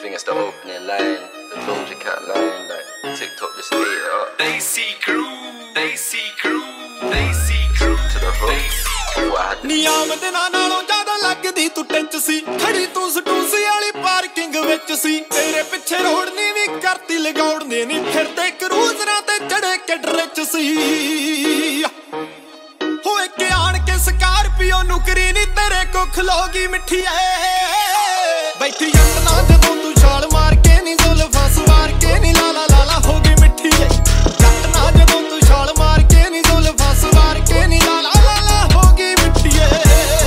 think it's the opening line, the Doja Cat line, like TikTok just ate it up. They see crew, they see crew, they see crew to the hook. What I had to ਨਿਯਮ ਦਿਨਾਂ ਨਾਲੋਂ ਜ਼ਿਆਦਾ ਲੱਗਦੀ ਤੂੰ ਟਿੰਚ ਸੀ ਖੜੀ ਤੂੰ ਸਟੂਸੀ ਵਾਲੀ parking ਵਿੱਚ ਸੀ ਤੇਰੇ ਪਿੱਛੇ ਰੋਡ ਨੀ ਵੀ ਕਰਤੀ ਲਗਾਉਣਦੇ ਨੀ ਫਿਰਦੇ ਕਰੂਜ਼ਰਾਂ ਤੇ ਚੜੇ ਕਿਡਰੇ ਚ ਸੀ ਹੋਏ ਕਿ ਆਣ ਕੇ ਸਕਾਰਪੀਓ ਨੁਕਰੀ ਨੀ ਤੇਰੇ ਕੋ ਖਲੋਗੀ ਮਿੱਠੀ ਐ ਬੈਠੀ ਜੱਟ ਨਾ ਜਦੋਂ ਤੂੰ ਛਾਲ ਮਾਰ ਕੇ ਨੀ ਜ਼ੁਲਫਾਂ ਸਵਾਰ ਕੇ ਨੀ ਲਾਲਾ ਲਾਲਾ ਹੋ ਗਈ ਮਿੱਠੀ ਐ ਜੱਟ ਨਾ ਜਦੋਂ ਤੂੰ ਛਾਲ ਮਾਰ ਕੇ ਨੀ ਜ਼ੁਲਫਾਂ ਸਵਾਰ ਕੇ ਨੀ ਲਾਲਾ ਲਾਲਾ ਹੋ ਗਈ ਮਿੱਠੀ ਐ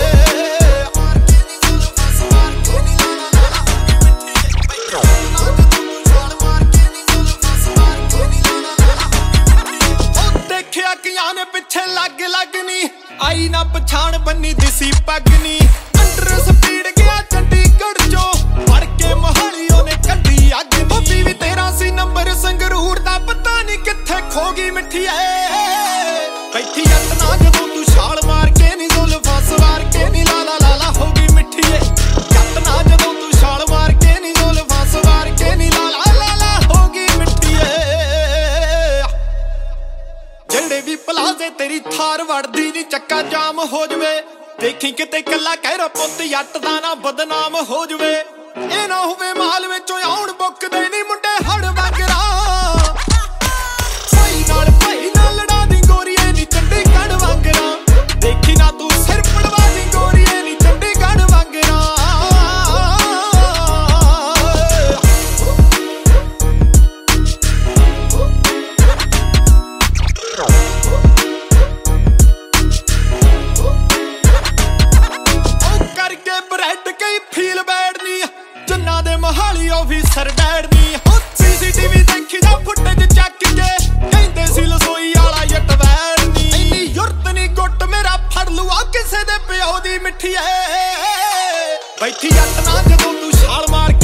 ਦੇਖਿਆ ਕਿਆਂ ਨੇ ਪਿੱਛੇ ਲੱਗ ਲੱਗਨੀ ਆਈ ਨਾ ਪਛਾਣ ਬੰਨੀ ਦਿਸੀ ਪੱਗਨੀ ਅੰਡਰ ਸਪੀਡ ਗਿਆ ਚੰਡੀਗੜ੍ਹ ਚੋਂ ਫੜ ਕੇ ਮੋਹਾਲੀ ਉਹਨੇ ਕੱਢੀ ਅੱਗ ਨੀ ਵੀ ਤੇਰਾ ਸੀ ਨੰਬਰ ਸੰਗਰੂਰ ਦਾ ਪਤਾ ਨੀ ਕਿੱਥੇ ਖੋ ਗਈ ਮਿੱਠੀ ਐ ਬੈਠੀ ਜੱਟ ਨਾ ਜਦੋਂ ਤੂੰ ਛਾਲ ਮਾਰ ਕੇ ਨੀ ਜ਼ੁਲਫਾਂ ਸਵਾਰ ਕੇ ਨੀ ਲਾਲਾ ਲਾਲਾ ਹੋ ਗਈ ਮਿੱਠੀ ਐ ਜੱਟ ਨਾ ਜਦੋਂ ਤੂੰ ਛਾਲ ਮਾਰ ਕੇ ਨੀ ਜ਼ੁਲਫਾਂ ਸਵਾਰ ਕੇ ਨੀ ਲਾਲਾ ਲਾਲਾ ਹੋ ਗਈ ਮਿੱਠੀ ਐ ਜਿਹੜੇ ਵੀ ਪਲਾਜ਼ੇ ਤੇਰੀ ਥਾਰ ਵੜਦੀ ਨੀ ਚੱਕਾ ਜਾਮ ਹੋ ਜਵੇ ਦੇਖੀ ਕਿਤੇ ਕੱਲਾ ਕਹਿਰਾ ਪੁੱਤ ਜੱਟ ਦਾ ਨਾ ਬਦਨਾਮ ਹੋ ਜਵੇ ਇਹ ਨਾ ਹੋਵੇ ਮਾਲ ਵਿੱਚੋਂ ਆਉਣ ਬੁੱਕਦੇ ਨੀ ਮੁੰਡੇ ਹੜ ਵਾਂਗਰਾ ਭਾਈ ਨਾਲ ਲੜਾ ਦੀ ਗੋਰੀਏ ਨੀ ਚੰਡੀਗੜ੍ਹ ਵਾਂਗਰਾ ਦੇਖੀ ਨਾ ਤੂੰ ਸਿਰ ਪੜਵਾ ਦੀ ਗੋਰੀਏ ਨੀ ਚੰਡੀਗੜ੍ਹ ਵਾਂਗਰਾ ਫੀਲ ਬੈਡਨੀ ਜੰਨਾ ਦੇ ਮੋਹਾਲੀ ਆਫੀਸਰ ਡੈਡਨੀ ਸੀਸੀਟੀਵੀ ਦੇਖੀ ਦਾ ਫੁਟੇਜ ਚੱਕ ਕੇ ਕਹਿੰਦੇ ਸੀ ਲਸੋਈ ਵਾਲਾ ਜੱਟ ਵੈੜਨੀ ਇੰਨੀ ਯੁਰਤ ਨੀ ਗੁੱਟ ਮੇਰਾ ਫੜ ਲੂਆ ਕਿਸੇ ਦੇ ਪਿਓ ਦੀ ਮਿੱਠੀ ਐ ਬੈਠੀ ਜੱਟ ਨਾ ਜਦੋਂ ਤੂੰ ਛਾਲ ਮਾਰ